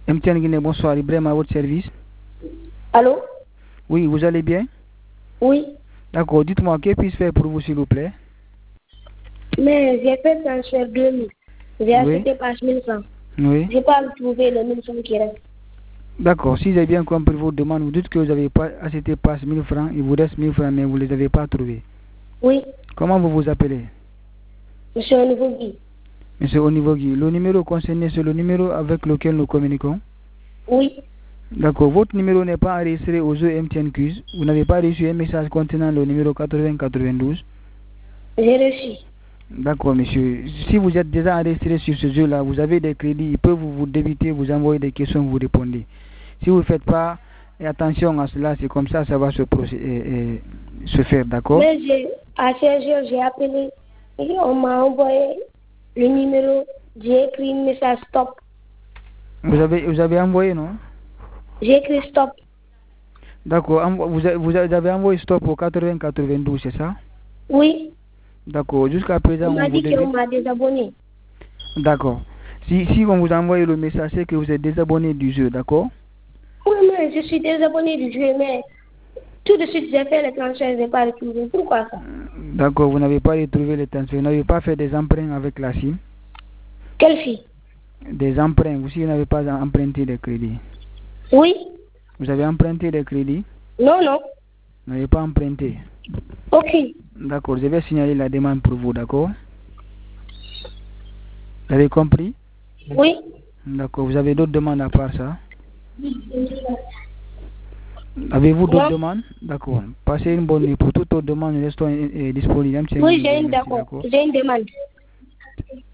MTN Guinée, bonsoir. Ibrahim à votre service. Allô? Oui, vous allez bien? Oui. D'accord, dites-moi, que puis-je faire pour vous, s'il vous plaît? Mais j'ai fait transfert 2000. J'ai accepté par 1000 francs. Oui. J'ai pas trouvé les 1000 francs qui restent. D'accord, si j'ai bien compris vos demandes, vous dites que vous n'avez pas accepté par 1000 francs, il vous reste 1000 francs, mais vous ne les avez pas trouvés. Oui. Comment vous vous appelez? Monsieur Onivogui. Monsieur Onivogui, le numéro concerné, c'est le numéro avec lequel nous communiquons? Oui. D'accord, votre numéro n'est pas enregistré aux jeux MTN Quiz. Vous n'avez pas reçu un message contenant le numéro 8092? J'ai reçu. D'accord, monsieur. Si vous êtes déjà enregistré sur ce jeu-là, vous avez des crédits, ils peuvent vous débiter, vous envoyer des questions, vous répondez. Si vous ne faites pas attention à cela, c'est comme ça, ça va se faire, d'accord? Mais à 16h, j'ai appelé et on m'a envoyé le numéro. J'ai écrit un message stop. Vous avez envoyé, non? J'ai écrit stop. D'accord, vous avez envoyé stop au 8092, c'est ça? Oui. D'accord, jusqu'à présent, On m'a dit qu'on m'a désabonné. D'accord. Si on vous a envoyé le message, c'est que vous êtes désabonné du jeu, d'accord? Oui, mais je suis désabonné du jeu, mais tout de suite, j'ai fait le transfert, je n'ai pas retrouvé. Pourquoi ça? D'accord, vous n'avez pas retrouvé les transferts, vous n'avez pas fait des emprunts avec la SIM? Quelle fille? Des emprunts, vous n'avez pas emprunté des crédits? Oui. Vous avez emprunté des crédits? Non, non. Vous n'avez pas emprunté? Ok. D'accord, je vais signaler la demande pour vous, d'accord? Vous avez compris? Oui. D'accord, vous avez d'autres demandes à part ça? Avez-vous d'autres demandes? D'accord. Passez une bonne nuit. Pour toutes autres demandes, nous restons disponibles. Oui, j'ai une demande.